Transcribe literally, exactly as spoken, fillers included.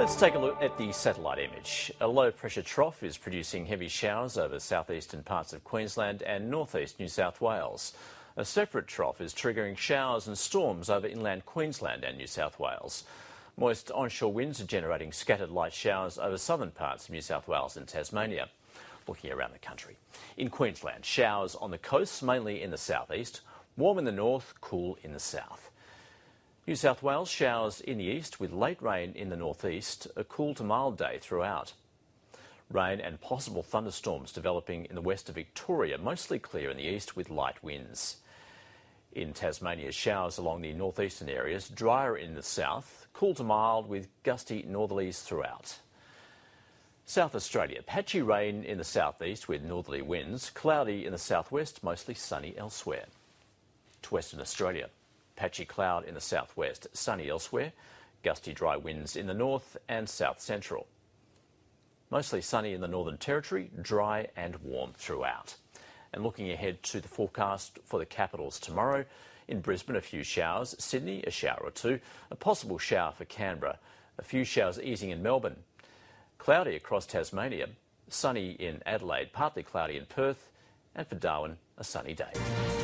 Let's take a look at the satellite image. A low pressure trough is producing heavy showers over southeastern parts of Queensland and northeast New South Wales. A separate trough is triggering showers and storms over inland Queensland and New South Wales. Moist onshore winds are generating scattered light showers over southern parts of New South Wales and Tasmania. Looking around the country. In Queensland, showers on the coasts, mainly in the southeast, warm in the north, cool in the south. New South Wales, showers in the east with late rain in the northeast, a cool to mild day throughout. Rain and possible thunderstorms developing in the west of Victoria, mostly clear in the east with light winds. In Tasmania, showers along the northeastern areas, drier in the south, cool to mild with gusty northerlies throughout. South Australia, patchy rain in the southeast with northerly winds, cloudy in the southwest, mostly sunny elsewhere. To Western Australia, patchy cloud in the southwest, sunny elsewhere, gusty dry winds in the north and south central. Mostly sunny in the Northern Territory, dry and warm throughout. And looking ahead to the forecast for the capitals tomorrow, in Brisbane a few showers, Sydney a shower or two, a possible shower for Canberra, a few showers easing in Melbourne. Cloudy across Tasmania, sunny in Adelaide, partly cloudy in Perth, and for Darwin a sunny day.